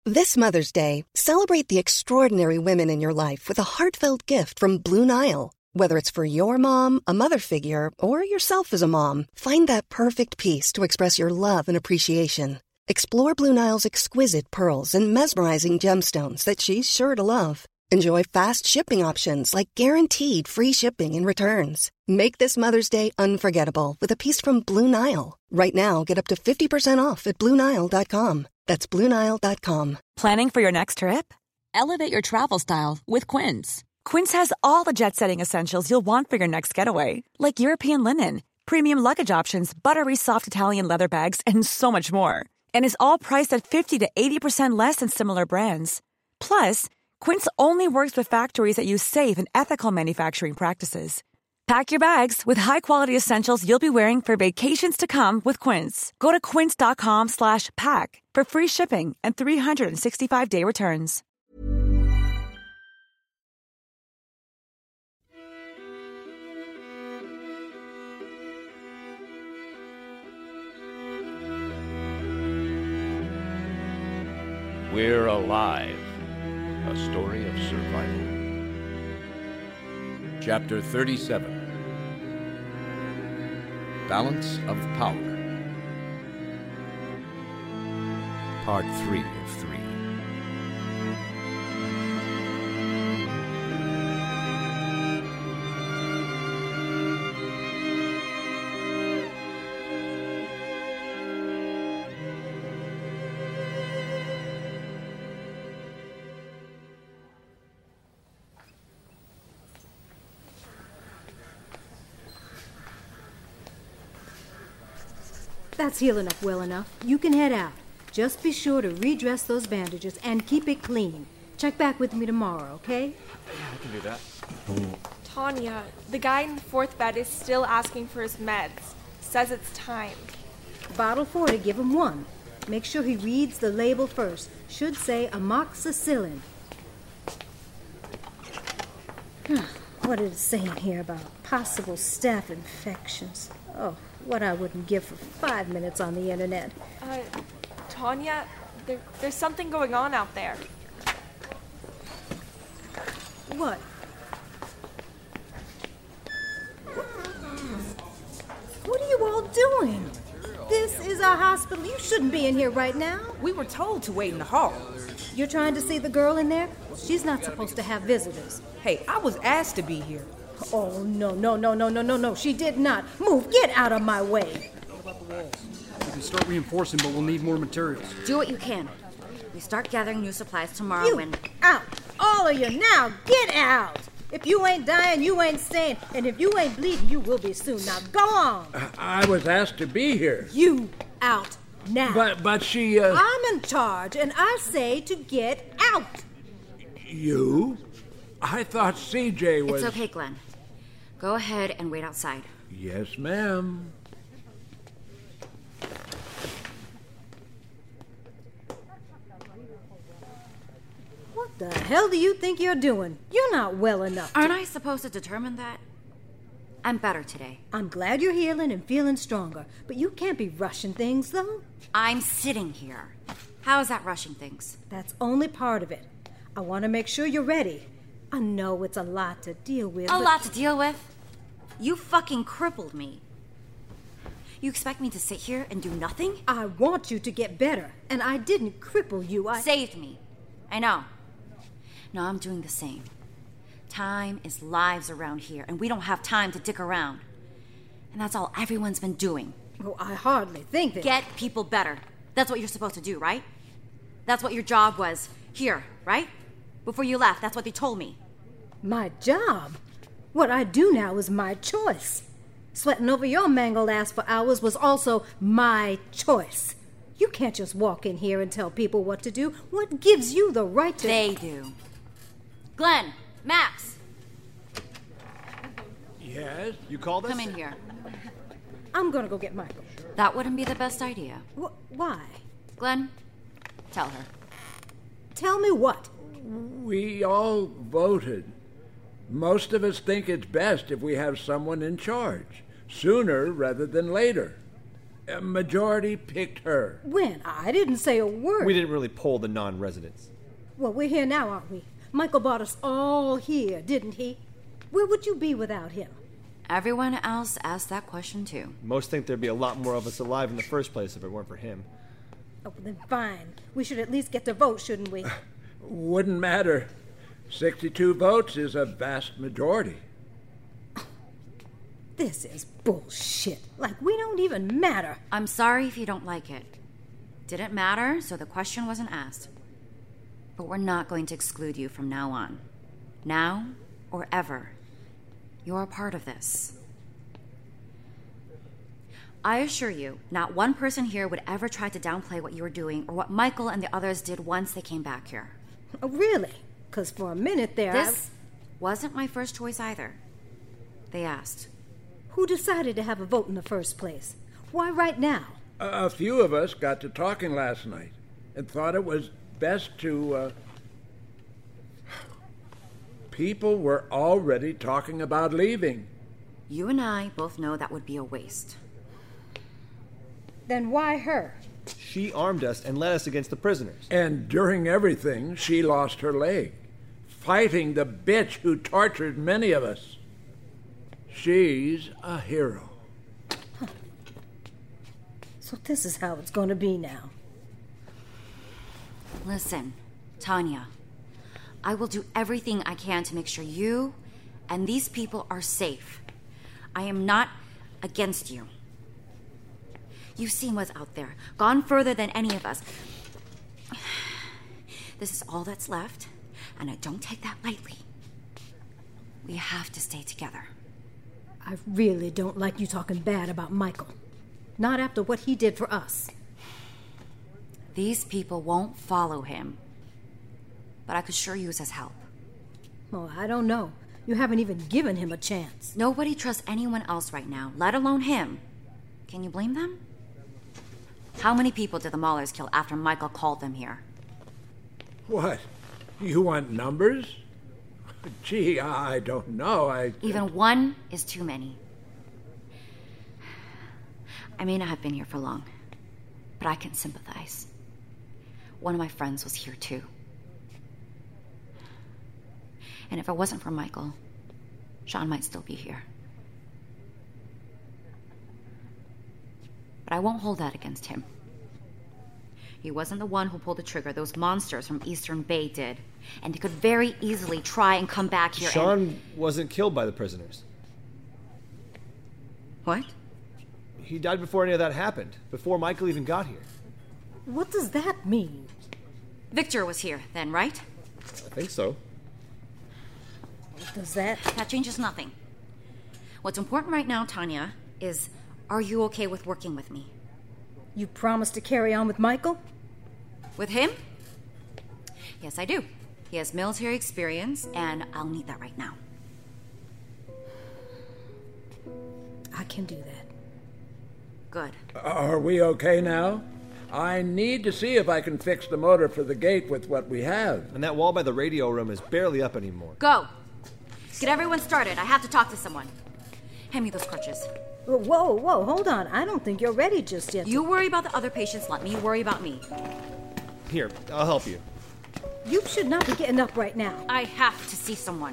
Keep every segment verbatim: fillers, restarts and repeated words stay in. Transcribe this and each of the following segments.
This Mother's Day, celebrate the extraordinary women in your life with a heartfelt gift from Blue Nile. Whether it's for your mom, a mother figure, or yourself as a mom, find that perfect piece to express your love and appreciation. Explore Blue Nile's exquisite pearls and mesmerizing gemstones that she's sure to love. Enjoy fast shipping options like guaranteed free shipping and returns. Make this Mother's Day unforgettable with a piece from Blue Nile. Right now, get up to fifty percent off at Blue Nile dot com. That's Blue Nile dot com. Planning for your next trip? Elevate your travel style with Quince. Quince has all the jet-setting essentials you'll want for your next getaway, like European linen, premium luggage options, buttery soft Italian leather bags, and so much more. And is all priced at fifty to eighty percent less than similar brands. Plus, Quince only works with factories that use safe and ethical manufacturing practices. Pack your bags with high-quality essentials you'll be wearing for vacations to come with Quince. Go to quince.com slash pack for free shipping and three sixty-five day returns. We're Alive, a story of survival. Chapter thirty-seven, Balance of Power. Part three of three. That's healing up well enough. You can head out. Just be sure to redress those bandages and keep it clean. Check back with me tomorrow, okay? Yeah, I can do that. Tanya, the guy in the fourth bed is still asking for his meds. Says it's time. Bottle forty, give him one. Make sure he reads the label first. Should say amoxicillin. What is it saying here about possible staph infections? Oh, what I wouldn't give for five minutes on the internet. Uh, Tanya, there, there's something going on out there. What? What are you all doing? This is our hospital. You shouldn't be in here right now. We were told to wait in the hall. You're trying to see the girl in there? She's not supposed to have visitors. Hey, I was asked to be here. Oh, no, no, no, no, no, no, no. She did not. Move, get out of my way. What about the walls? We can start reinforcing, but we'll need more materials. Do what you can. We start gathering new supplies tomorrow you when... out. All of you now, get out. If you ain't dying, you ain't staying. And if you ain't bleeding, you will be soon. Now go on. I was asked to be here. You out now. But but she... Uh... I'm in charge, and I say to get out. You? I thought C J was... It's okay, Glenn. Go ahead and wait outside. Yes, ma'am. What the hell do you think you're doing? You're not well enough to... Aren't I supposed to determine that? I'm better today. I'm glad you're healing and feeling stronger, but you can't be rushing things, though. I'm sitting here. How is that rushing things? That's only part of it. I want to make sure you're ready. I know it's a lot to deal with. A but... lot to deal with? You fucking crippled me. You expect me to sit here and do nothing? I want you to get better, and I didn't cripple you. I saved me. I know. Now I'm doing the same. Time is lives around here, and we don't have time to dick around. And that's all everyone's been doing. Oh, I hardly think that... Get people better. That's what you're supposed to do, right? That's what your job was here, right? Before you left, that's what they told me. My job? What I do now is my choice. Sweating over your mangled ass for hours was also my choice. You can't just walk in here and tell people what to do. What gives you the right to... They do. Glenn, Max. Yes? You called us? Come in here. I'm gonna go get Michael. That wouldn't be the best idea. Wh- why? Glenn, tell her. Tell me what? We all voted. Most of us think it's best if we have someone in charge, sooner rather than later. A majority picked her. When? I didn't say a word. We didn't really poll the non-residents. Well, we're here now, aren't we? Michael brought us all here, didn't he? Where would you be without him? Everyone else asked that question too. Most think there'd be a lot more of us alive in the first place if it weren't for him. Oh, then fine. We should at least get to vote, shouldn't we? Wouldn't matter. sixty-two votes is a vast majority. This is bullshit. Like we don't even matter. I'm sorry if you don't like it. Didn't matter, so the question wasn't asked. But we're not going to exclude you from now on. Now or ever. You're a part of this. I assure you, not one person here would ever try to downplay what you were doing or what Michael and the others did once they came back here. Oh, really? Because for a minute there, This I... wasn't my first choice either. They asked. Who decided to have a vote in the first place? Why right now? A, a few of us got to talking last night and thought it was best to... Uh... People were already talking about leaving. You and I both know that would be a waste. Then why her? She armed us and led us against the prisoners. And during everything, she lost her leg, fighting the bitch who tortured many of us. She's a hero. Huh. So this is how it's going to be now. Listen, Tanya, I will do everything I can to make sure you and these people are safe. I am not against you. You've seen what's out there, gone further than any of us. This is all that's left, and I don't take that lightly. We have to stay together. I really don't like you talking bad about Michael. Not after what he did for us. These people won't follow him, but I could sure use his help. Oh, I don't know. You haven't even given him a chance. Nobody trusts anyone else right now, let alone him. Can you blame them? How many people did the Maulers kill after Michael called them here? What? You want numbers? Gee, I don't know. I... Even one is too many. I may not have been here for long, but I can sympathize. One of my friends was here too. And if it wasn't for Michael, Sean might still be here. But I won't hold that against him. He wasn't the one who pulled the trigger. Those monsters from Eastern Bay did. And they could very easily try and come back here Sean and... wasn't killed by the prisoners. What? He died before any of that happened. Before Michael even got here. What does that mean? Victor was here then, right? I think so. Does that... That changes nothing. What's important right now, Tanya, is... Are you okay with working with me? You promised to carry on with Michael? With him? Yes, I do. He has military experience, and I'll need that right now. I can do that. Good. Are we okay now? I need to see if I can fix the motor for the gate with what we have. And that wall by the radio room is barely up anymore. Go! Get everyone started. I have to talk to someone. Hand me those crutches. Whoa, whoa, hold on. I don't think you're ready just yet. You worry about the other patients. Let me worry about me. Here, I'll help you. You should not be getting up right now. I have to see someone.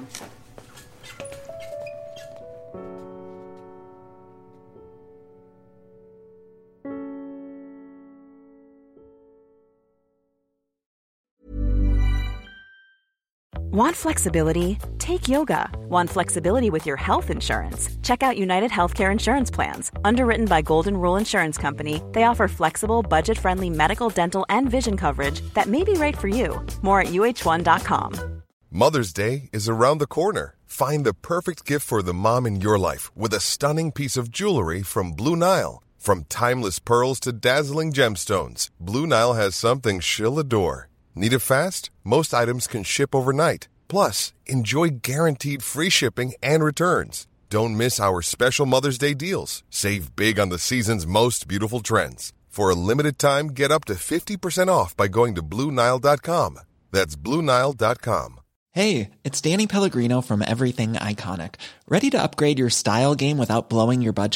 Want flexibility? Take yoga. Want flexibility with your health insurance? Check out United Healthcare Insurance Plans. Underwritten by Golden Rule Insurance Company, they offer flexible, budget-friendly medical, dental, and vision coverage that may be right for you. More at U H one dot com. Mother's Day is around the corner. Find the perfect gift for the mom in your life with a stunning piece of jewelry from Blue Nile. From timeless pearls to dazzling gemstones, Blue Nile has something she'll adore. Need it fast? Most items can ship overnight. Plus, enjoy guaranteed free shipping and returns. Don't miss our special Mother's Day deals. Save big on the season's most beautiful trends. For a limited time, get up to fifty percent off by going to Blue Nile dot com. That's Blue Nile dot com. Hey, it's Danny Pellegrino from Everything Iconic. Ready to upgrade your style game without blowing your budget?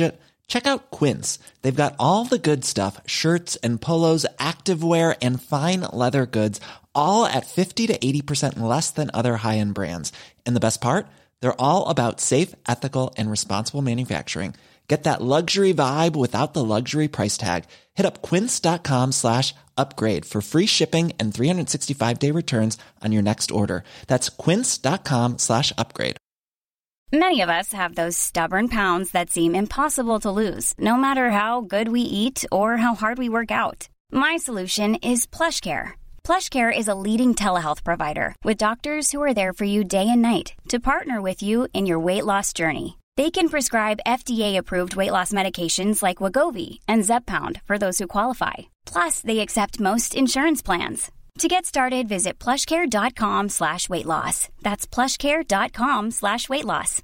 Check out Quince. They've got all the good stuff, shirts and polos, activewear, and fine leather goods, all at fifty to eighty percent less than other high-end brands. And the best part? They're all about safe, ethical, and responsible manufacturing. Get that luxury vibe without the luxury price tag. Hit up quince.com slash upgrade for free shipping and three sixty-five day returns on your next order. That's quince.com slash upgrade. Many of us have those stubborn pounds that seem impossible to lose, no matter how good we eat or how hard we work out. My solution is PlushCare. PlushCare is a leading telehealth provider with doctors who are there for you day and night to partner with you in your weight loss journey. They can prescribe F D A-approved weight loss medications like Wegovy and Zepbound for those who qualify. Plus, they accept most insurance plans. To get started, visit plushcare.com slash weight loss. That's plushcare.com slash weight loss.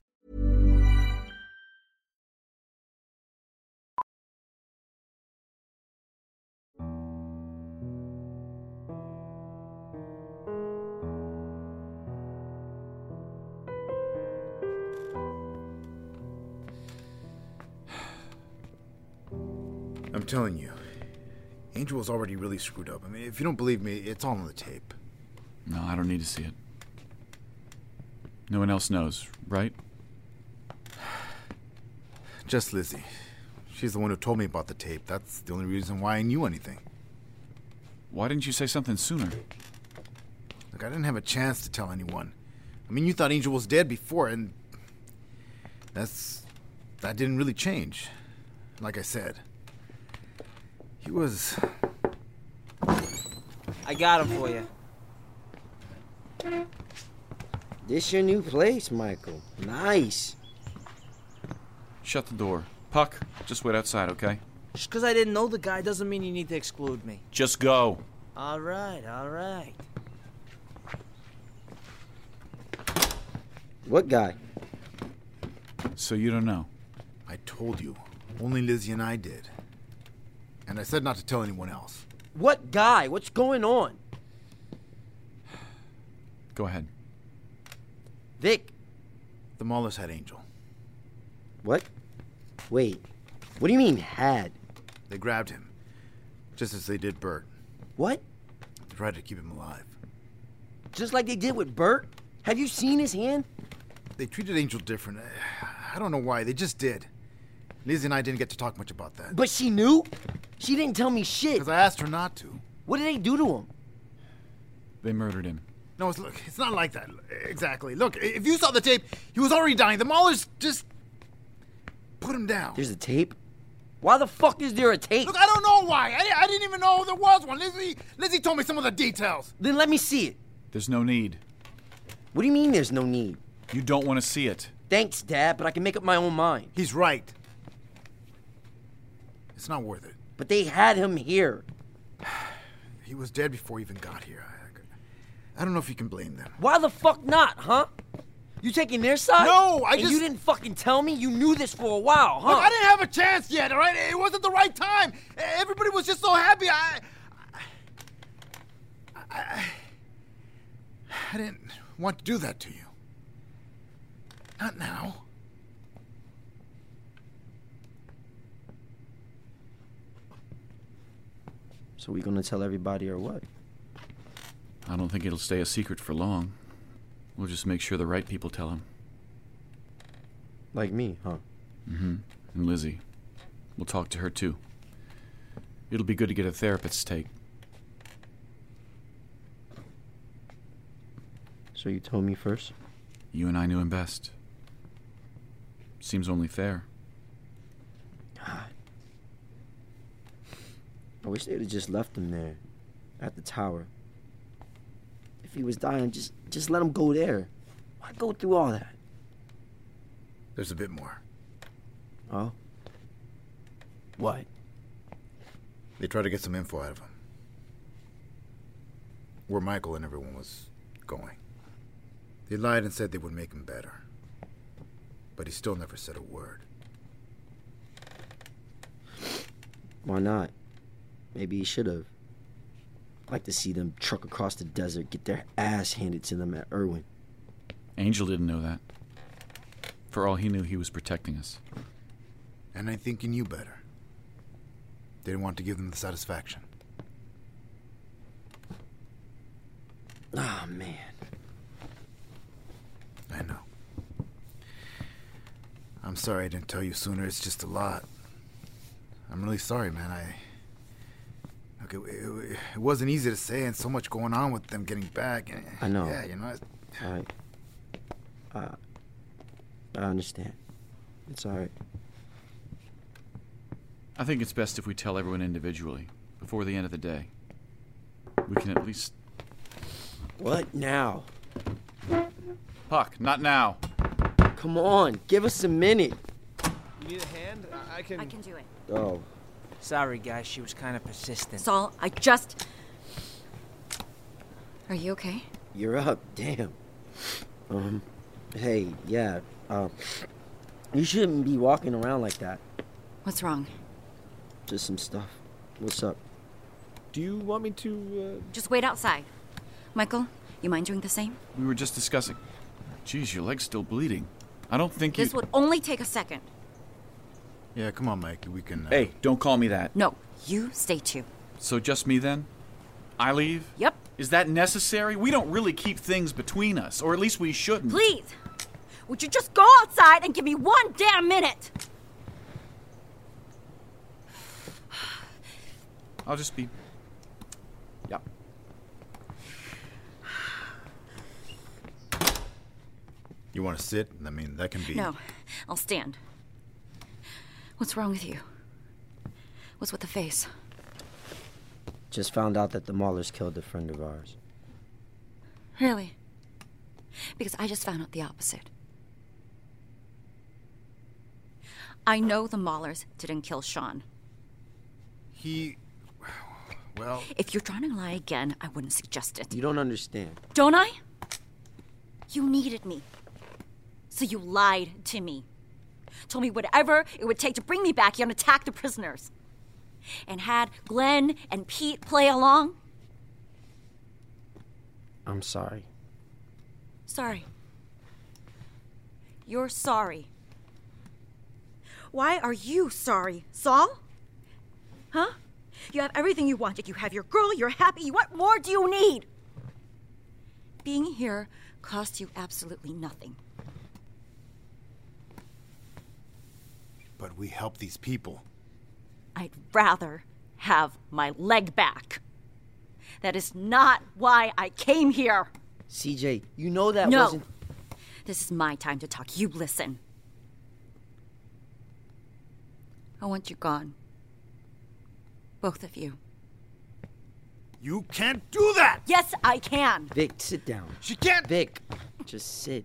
I'm telling you, Angel was already really screwed up. I mean, if you don't believe me, it's all on the tape. No, I don't need to see it. No one else knows, right? Just Lizzie. She's the one who told me about the tape. That's the only reason why I knew anything. Why didn't you say something sooner? Look, I didn't have a chance to tell anyone. I mean, you thought Angel was dead before, and that's... that didn't really change. Like I said, he was... I got him for you. This your new place, Michael. Nice. Shut the door. Puck, just wait outside, okay? Just because I didn't know the guy doesn't mean you need to exclude me. Just go. All right, all right. What guy? So you don't know? I told you. Only Lizzie and I did. And I said not to tell anyone else. What guy? What's going on? Go ahead. Vic. The Maulers had Angel. What? Wait. What do you mean, had? They grabbed him. Just as they did Bert. What? They tried to keep him alive. Just like they did with Bert? Have you seen his hand? They treated Angel different. I don't know why. They just did. Lizzie and I didn't get to talk much about that. But she knew? She didn't tell me shit. Because I asked her not to. What did they do to him? They murdered him. No, it's, look, it's not like that. Exactly. Look, if you saw the tape, he was already dying. The Maulers just put him down. There's a tape? Why the fuck is there a tape? Look, I don't know why. I, I didn't even know there was one. Lizzie, Lizzie told me some of the details. Then let me see it. There's no need. What do you mean there's no need? You don't want to see it. Thanks, Dad, but I can make up my own mind. He's right. It's not worth it. But they had him here. He was dead before he even got here. I, I don't know if you can blame them. Why the fuck not, huh? You taking their side? No, I and just... you didn't fucking tell me? You knew this for a while, huh? Look, I didn't have a chance yet, all right? It wasn't the right time. Everybody was just so happy. I... I... I, I didn't want to do that to you. Not now. So we gonna tell everybody or what? I don't think it'll stay a secret for long. We'll just make sure the right people tell him. Like me, huh? Mm-hmm. And Lizzie. We'll talk to her, too. It'll be good to get a therapist's take. So you told me first? You and I knew him best. Seems only fair. God. I wish they'd have just left him there. At the tower. If he was dying, just just let him go there. Why go through all that? There's a bit more. Oh? What? They tried to get some info out of him. Where Michael and everyone was going. They lied and said they would make him better. But he still never said a word. Why not? Maybe he should have. Like to see them truck across the desert, get their ass handed to them at Irwin. Angel didn't know that. For all he knew, he was protecting us. And I think you knew better. Didn't want to give them the satisfaction. Ah, oh, man. I know. I'm sorry I didn't tell you sooner. It's just a lot. I'm really sorry, man. I... Look, it, it, it wasn't easy to say, and so much going on with them getting back. I know. Yeah, you know. I... I... I understand. It's all right. I think it's best if we tell everyone individually, before the end of the day. We can at least... What now? Puck, not now. Come on, give us a minute. You need a hand? I can... I can do it. Oh. Sorry, guys. She was kind of persistent. Saul, I just... Are you okay? You're up. Damn. Um, hey, yeah. Um, you shouldn't be walking around like that. What's wrong? Just some stuff. What's up? Do you want me to, uh... Just wait outside. Michael, you mind doing the same? We were just discussing. Geez, your leg's still bleeding. I don't think you... This would only take a second. Yeah, come on, Mike. We can... Uh... Hey, don't call me that. No, you stay too. So just me then? I leave? Yep. Is that necessary? We don't really keep things between us, or at least we shouldn't. Please! Would you just go outside and give me one damn minute? I'll just be... Yep. You want to sit? I mean, that can be... No, I'll stand. What's wrong with you? What's with the face? Just found out that the Maulers killed a friend of ours. Really? Because I just found out the opposite. I know the Maulers didn't kill Sean. He... Well... If you're trying to lie again, I wouldn't suggest it. You don't understand. Don't I? You needed me. So you lied to me. Told me whatever it would take to bring me back here and attack the prisoners. And had Glenn and Pete play along. I'm sorry. Sorry. You're sorry. Why are you sorry, Saul? Huh? You have everything you wanted. You have your girl, you're happy. What more do you need? Being here cost you absolutely nothing. But we help these people. I'd rather have my leg back. That is not why I came here. C J, you know that no. wasn't... This is my time to talk. You listen. I want you gone. Both of you. You can't do that! Yes, I can. Vic, sit down. She can't... Vic, just sit.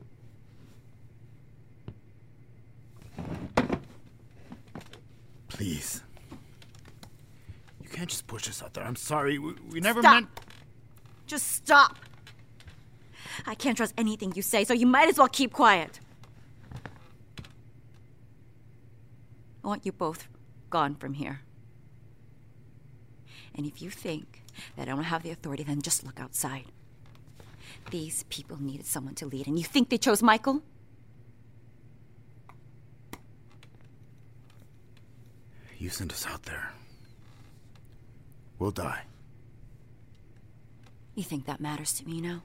Please. You can't just push us out there. I'm sorry. We, we never Stop. meant... Just stop. I can't trust anything you say, so you might as well keep quiet. I want you both gone from here. And if you think that I don't have the authority, then just look outside. These people needed someone to lead, and you think they chose Michael? You sent us out there. We'll die. You think that matters to me now?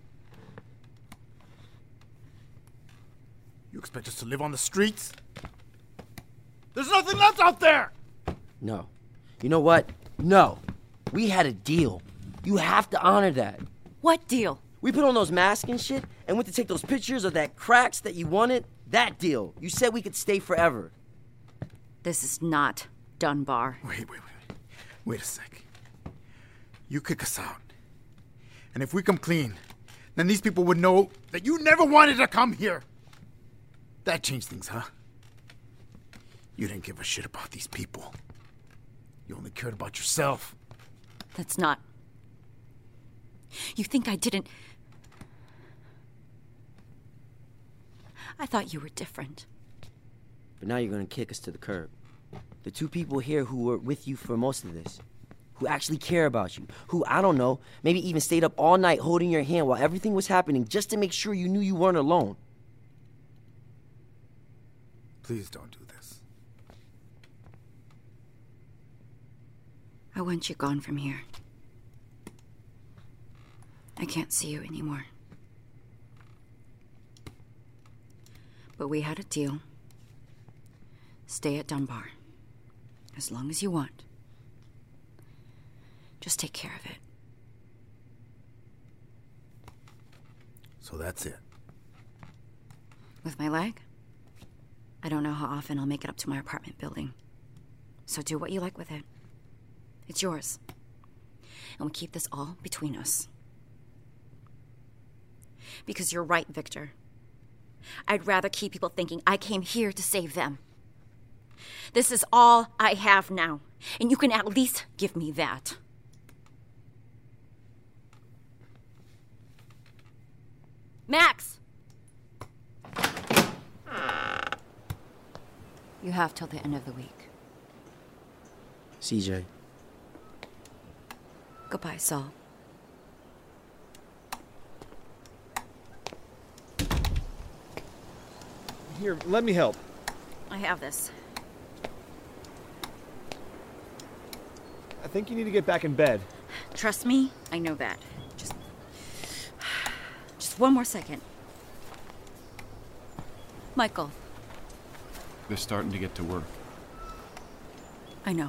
You expect us to live on the streets? There's nothing left out there! No. You know what? No. We had a deal. You have to honor that. What deal? We put on those masks and shit and went to take those pictures of that cracks that you wanted. That deal. You said we could stay forever. This is not Dunbar. Wait, wait, wait. Wait a sec. You kick us out. And if we come clean, then these people would know that you never wanted to come here. That changed things, huh? You didn't give a shit about these people. You only cared about yourself. That's not... You think I didn't... I thought you were different. But now you're gonna kick us to the curb. The two people here who were with you for most of this, who actually care about you, who, I don't know, maybe even stayed up all night holding your hand while everything was happening just to make sure you knew you weren't alone. Please don't do this. I want you gone from here. I can't see you anymore. But we had a deal. Stay at Dunbar. As long as you want. Just take care of it. So that's it. With my leg? I don't know how often I'll make it up to my apartment building. So do what you like with it. It's yours. And we keep this all between us. Because you're right, Victor. I'd rather keep people thinking I came here to save them. This is all I have now, and you can at least give me that. Max! You have till the end of the week. C J. Goodbye, Saul. Here, let me help. I have this. I think you need to get back in bed. Trust me, I know that. Just... Just one more second. Michael. They're starting to get to work. I know.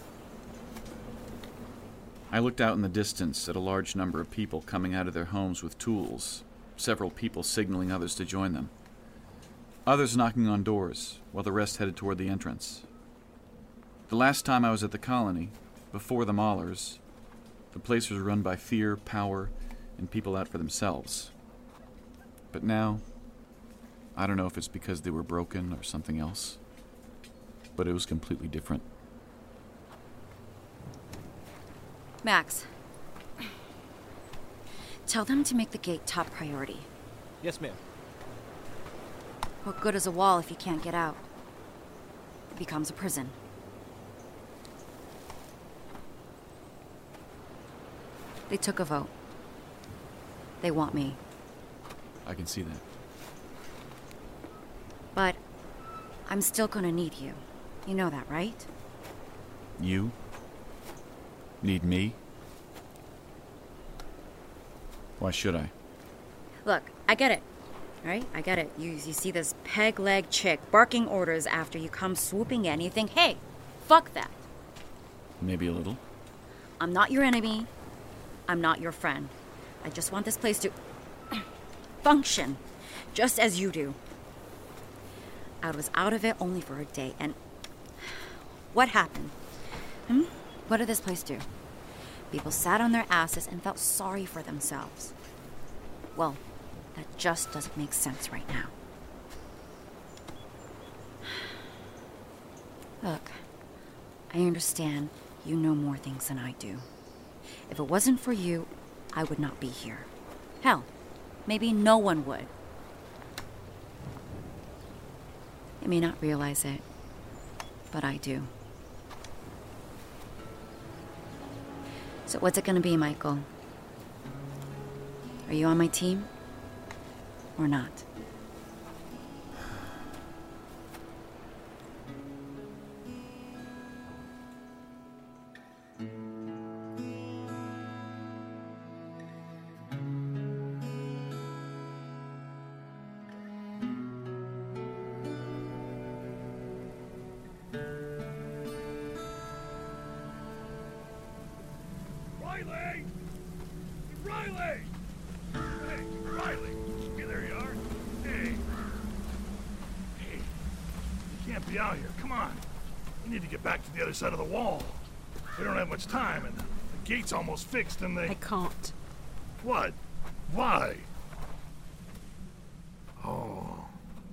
I looked out in the distance at a large number of people coming out of their homes with tools, several people signaling others to join them. Others knocking on doors, while the rest headed toward the entrance. The last time I was at the colony, before the Maulers, the place was run by fear, power, and people out for themselves. But now, I don't know if it's because they were broken or something else, but it was completely different. Max, tell them to make the gate top priority. Yes, ma'am. What good is a wall if you can't get out? It becomes a prison. They took a vote. They want me. I can see that. But I'm still gonna need you. You know that, right? You? Need me? Why should I? Look, I get it. Right? I get it. You you see this peg-leg chick barking orders after you come swooping in. You think, hey, fuck that. Maybe a little. I'm not your enemy. I'm not your friend. I just want this place to function, just as you do. I was out of it only for a day, and what happened? Hmm? What did this place do? People sat on their asses and felt sorry for themselves. Well, that just doesn't make sense right now. Look, I understand you know more things than I do. If it wasn't for you, I would not be here. Hell, maybe no one would. You may not realize it, but I do. So what's it gonna be, Michael? Are you on my team? Or not? Riley! Riley! Hey, Riley! Hey, there you are. Hey. Hey. You can't be out here. Come on. We need to get back to the other side of the wall. We don't have much time, and the gate's almost fixed, and they... I can't. What? Why? Oh.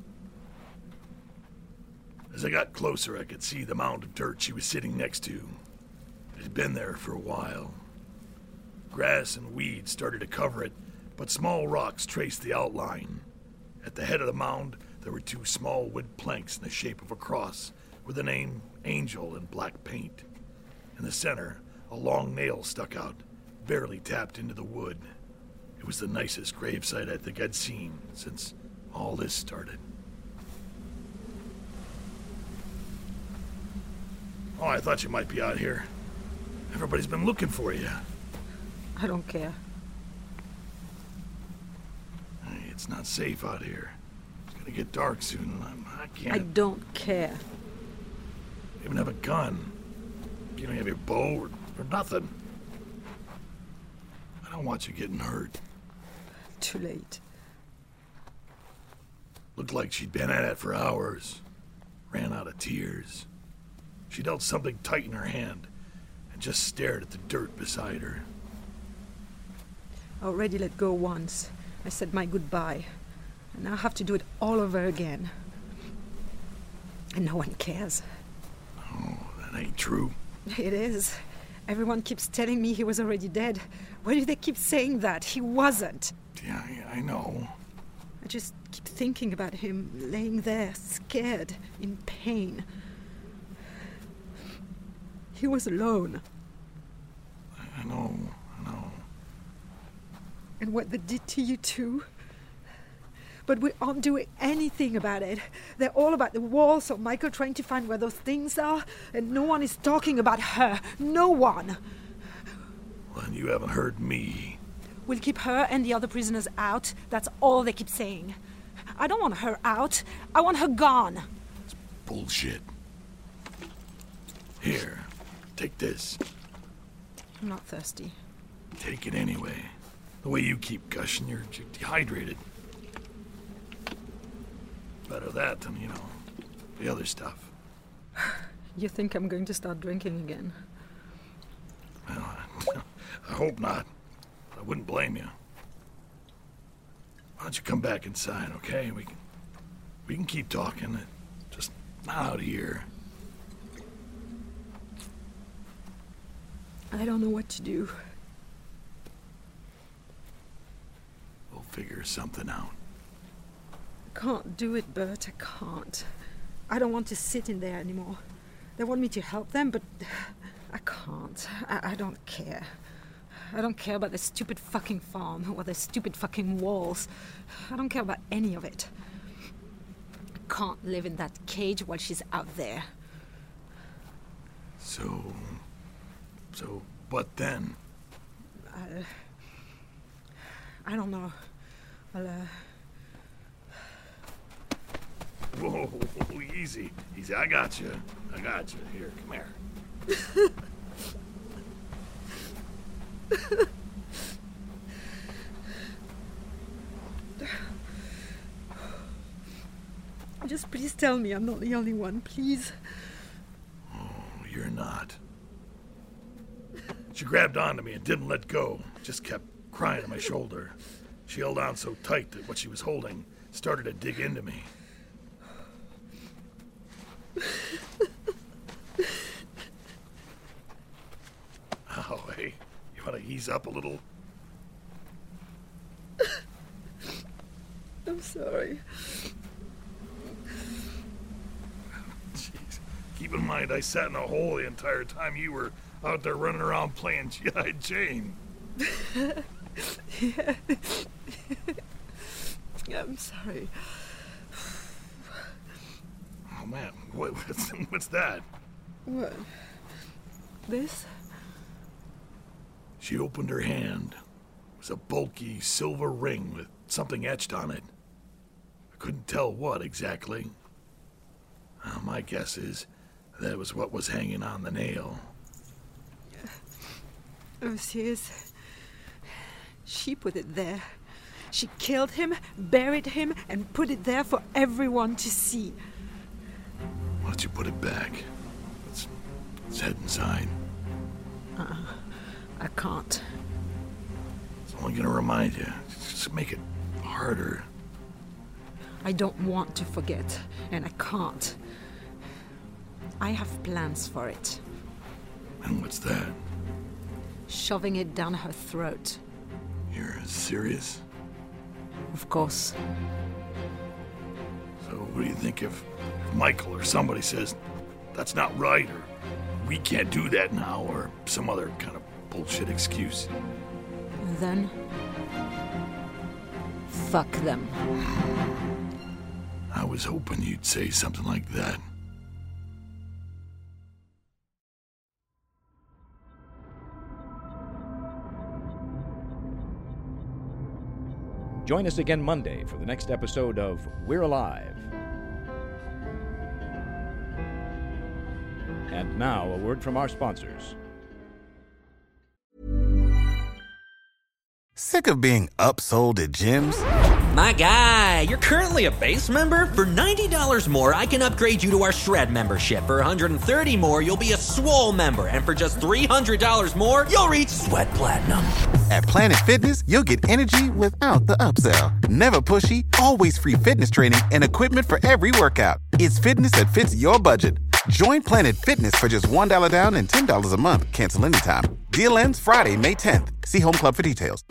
As I got closer, I could see the mound of dirt she was sitting next to. It had been there for a while. Grass and weeds started to cover it, but small rocks traced the outline. At the head of the mound, there were two small wood planks in the shape of a cross, with the name Angel in black paint. In the center, a long nail stuck out, barely tapped into the wood. It was the nicest gravesite I think I'd seen since all this started. Oh, I thought you might be out here. Everybody's been looking for you. I don't care. Hey, it's not safe out here. It's gonna get dark soon, and I'm, I can't... I don't care. You even have a gun. You don't have your bow or, or nothing. I don't want you getting hurt. Too late. Looked like she'd been at it for hours. Ran out of tears. She held something tight in her hand and just stared at the dirt beside her. I already let go once. I said my goodbye. And now I have to do it all over again. And no one cares. Oh, that ain't true. It is. Everyone keeps telling me he was already dead. Why do they keep saying that? He wasn't. Yeah, I, I know. I just keep thinking about him laying there, scared, in pain. He was alone. I know, I know. And what they did to you too? But we aren't doing anything about it. They're all about the walls of Michael trying to find where those things are, and no one is talking about her. No one. Well, you haven't heard me. We'll keep her and the other prisoners out. That's all they keep saying. I don't want her out. I want her gone. It's bullshit. Here, take this. I'm not thirsty. Take it anyway. The way you keep gushing, you're dehydrated. Better that than, you know, the other stuff. You think I'm going to start drinking again? Well, I hope not. I wouldn't blame you. Why don't you come back inside, okay? We can, we can keep talking, just not out here. I don't know what to do. We'll figure something out. I can't do it, Bert. I can't. I don't want to sit in there anymore. They want me to help them, but I can't. I, I don't care. I don't care about the stupid fucking farm or the stupid fucking walls. I don't care about any of it. I can't live in that cage while she's out there. So... So, what then? I... I don't know. I'll, uh... Whoa, easy. Easy, I got you. I got you. Here, come here. Just please tell me I'm not the only one, please. Oh, you're not. She grabbed onto me and didn't let go. Just kept crying on my shoulder. She held on so tight that what she was holding started to dig into me. Oh, hey, you want to ease up a little? I'm sorry. Jeez. Keep in mind, I sat in a hole the entire time you were out there running around playing G I Jane. Yeah. I'm sorry. Oh, man, what, what's, what's that? What? This? She opened her hand. It was a bulky silver ring with something etched on it. I couldn't tell what exactly. Uh, my guess is that was what was hanging on the nail. Oh, serious? She put it there. She killed him, buried him, and put it there for everyone to see. Why don't you put it back? Let's, let's head inside. Uh-uh. I can't. It's only gonna remind you. Just make it harder. I don't want to forget, and I can't. I have plans for it. And what's that? Shoving it down her throat. You're serious? Of course. So what do you think if Michael or somebody says, that's not right, or we can't do that now, or some other kind of bullshit excuse? And then... fuck them. I was hoping you'd say something like that. Join us again Monday for the next episode of We're Alive. And now, a word from our sponsors. Sick of being upsold at gyms? My guy, you're currently a base member? For ninety dollars more, I can upgrade you to our Shred membership. For one hundred thirty dollars more, you'll be a Swole member. And for just three hundred dollars more, you'll reach Sweat Platinum. At Planet Fitness, you'll get energy without the upsell. Never pushy, always free fitness training and equipment for every workout. It's fitness that fits your budget. Join Planet Fitness for just one dollar down and ten dollars a month. Cancel anytime. Deal ends Friday, May tenth. See Home Club for details.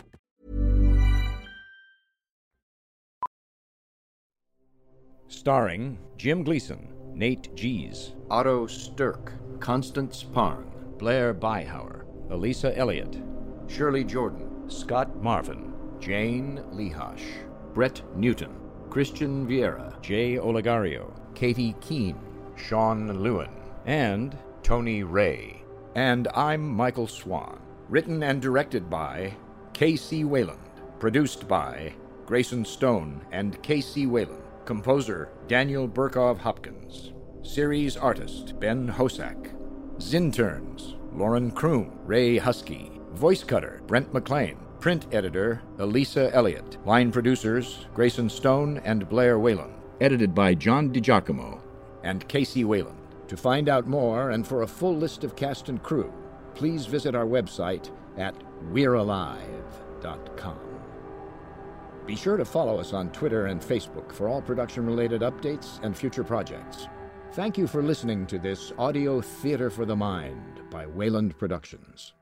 Starring Jim Gleason, Nate Gies, Otto Stirk, Constance Parn, Blair Byhauer, Elisa Elliott, Shirley Jordan, Scott Marvin, Jane Lehosh, Brett Newton, Christian Vieira, Jay Olegario, Katie Keene, Sean Lewin, and Tony Ray. And I'm Michael Swan. Written and directed by K C Wayland. Produced by Grayson Stone and K C Wayland. Composer Daniel Burkov Hopkins. Series artist Ben Hosack. Zinterns Lauren Kroom, Ray Husky. Voice cutter Brent McLean. Print editor Elisa Elliott. Line producers Grayson Stone and Blair Wayland. Edited by John DiGiacomo and Casey Wayland. To find out more and for a full list of cast and crew, please visit our website at we're alive dot com. Be sure to follow us on Twitter and Facebook for all production-related updates and future projects. Thank you for listening to this audio theater for the mind by Wayland Productions.